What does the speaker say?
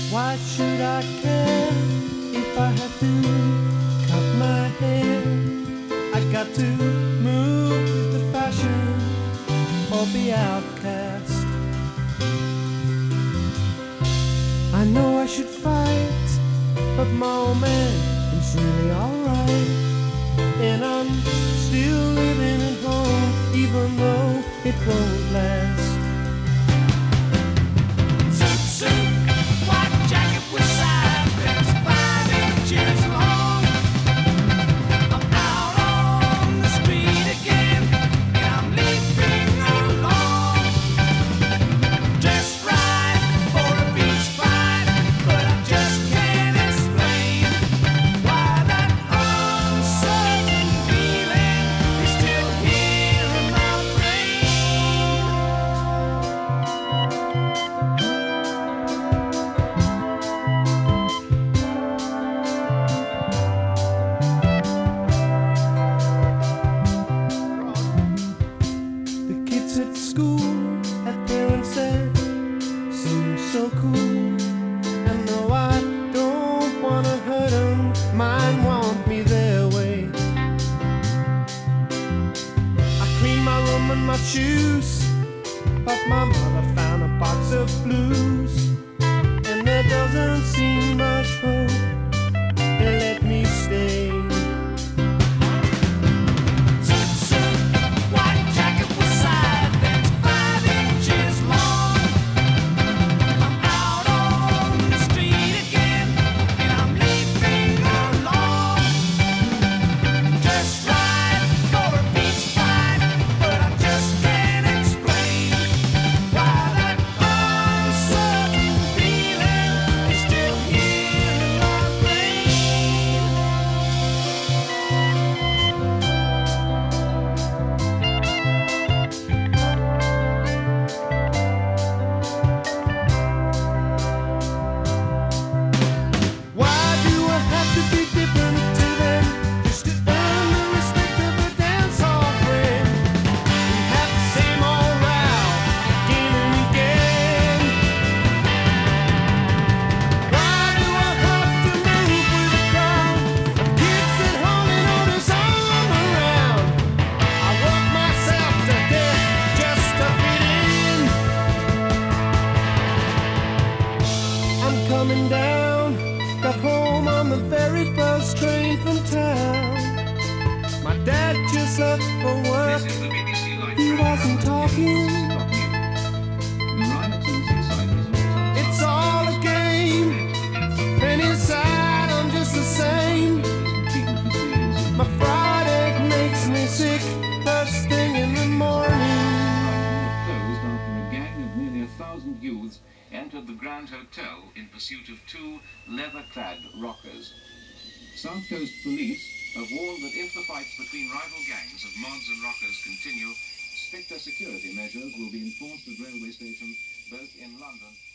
Why should I care if I have to cut my hair? I got to move with the fashion or be outcast. I know I should fight, but my old man is really alright. And I'm still living at home, even though it won't last. At school, had parents that seem so cool. And though I don't wanna hurt them, mine want me their way. I clean my room and my shoes, but my mother found a box of blues. And there doesn't seem much hope, they let me stay. Coming down, got home on the very first train from town. My dad just left for work, he wasn't talking. It's all a game, and inside I'm just the same. My fried egg makes me sick first thing in the morning. Closed after a gang of nearly 1,000 youths entered the Grand Hotel in pursuit of 2 leather-clad rockers. South Coast Police have warned that if the fights between rival gangs of mods and rockers continue, stricter security measures will be enforced at railway stations both in London